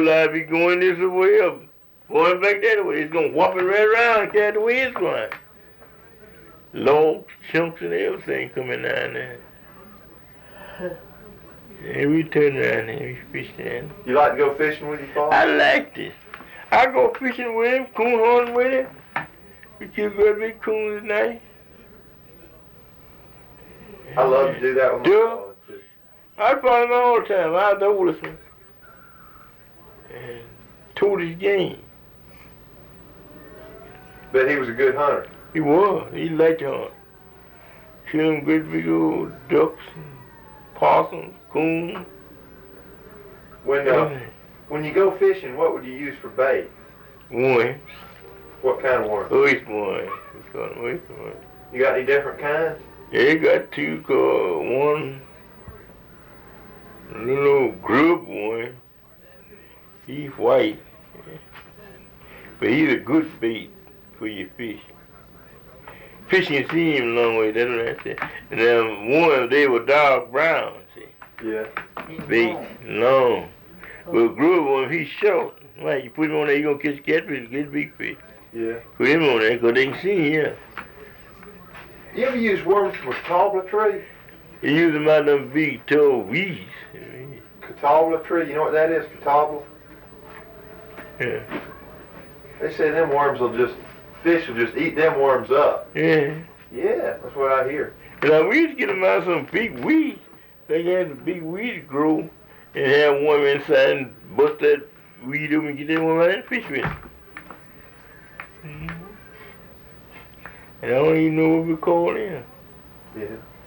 live be going this way up, going back that way. It's gonna whop it right around and carry the way it's going. Logs, chunks, and everything coming down there. And we turn around and we fish there. You like to go fishing with your father? I like this. I go fishing with him, coon hunting with him. We kill good big coons at night. I love to do that with my father too. I fought him all the time. I was the oldest one. And told his game. Bet he was a good hunter. He was. He liked to hunt. Kill them good big old ducks and possums, coons. When you go fishing, what would you use for bait? Worms. What kind of worms? Oyster worms. We call them oyster worms. You got any different kinds? They got two called one little old grub one. He's white. But he's a good bait for your fish. Fishing see him a long way, that's what I said. And then one, they were dark brown, see. Yeah. Bait, long. But grub one, he's short. Right, you put him on there, you're going to catch catfish, get big fish. Yeah. Put him on there, because they can see him. You ever use worms from a catawba tree? You use them out of them big tall weeds. Catawba tree, you know what that is, catawba? Yeah. They say them worms fish will just eat them worms up. Yeah. Yeah, that's what I hear. And we used to get them out of some big weeds. They had the big weeds grow and have one inside and bust that weed up and get that one out and fish with it. Mm-hmm. And I don't even know what we call them. Yeah.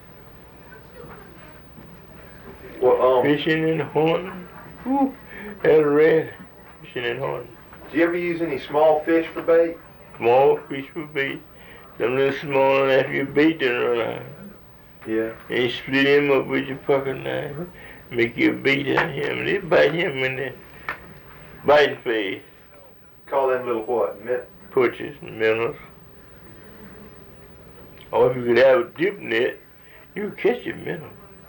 Well, fishing and hunting. Whew, that's red. Fishing and hunting. Do you ever use any small fish for bait? Small fish for bait. Some little small after you bait them around. Yeah. And you split him up with your pocket knife. Make you a bait out of him. They bite him in the biting phase. Call them little what? Putches and minnows. Or if you could have a dip net, you could catch a minnow.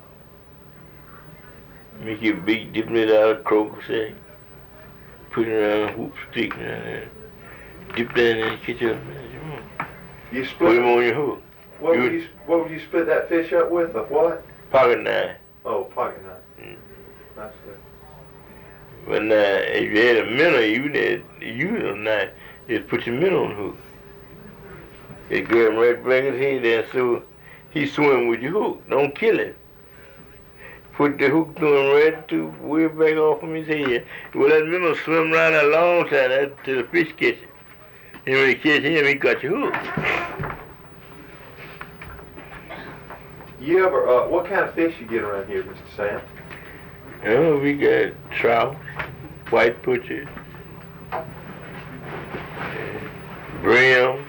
Make you a big dip net out of crocus egg. Put it around a hoop stick and dip that in and catch a minnow. You split put him on your hook. What would you split that fish up with? A what? Pocket knife. Oh, pocket knife. Mm. That's good. But now, if you had a minnow, you need to use a knife. Just put your minnow on the hook. It grab him right back his head there, so he swim with your hook. Don't kill him. Put the hook to him right to way back off from his head. Well, that minnow swim around a long time till the fish catch him. And when he catch him, he got your hook. You ever, what kind of fish you get around here, Mr. Sam? Oh, we got trout, white butcher, brim,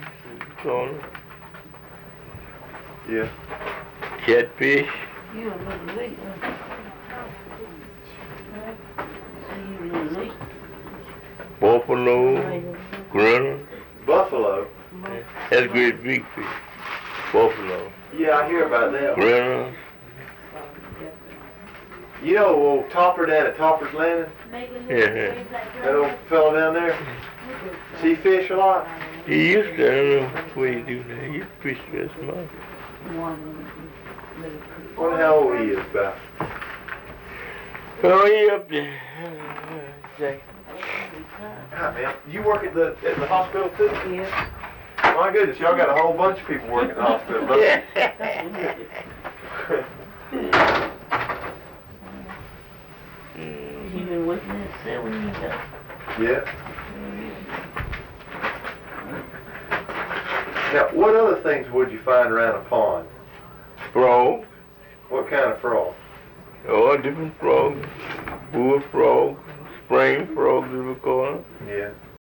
yeah, catfish. You a little late, Buffalo, grunter. Buffalo? That's great big fish. Buffalo. Yeah, I hear about that. Grunter. You know old Topper down at Topper's Landing? Yeah. That old fellow down there? Does he fish a lot? He used to, I don't know what he do now. He fish very smart. Wonder how old he is about. Oh, he up there. Jack. Hi, man. You work at the hospital too? Yeah. My goodness, y'all got a whole bunch of people working at the hospital, don't you? You been working at 7 years now. Yeah. Now, what other things would you find around a pond? Frog. What kind of frog? Oh, different frogs. Bullfrog, spring frogs, as we call them. Yeah.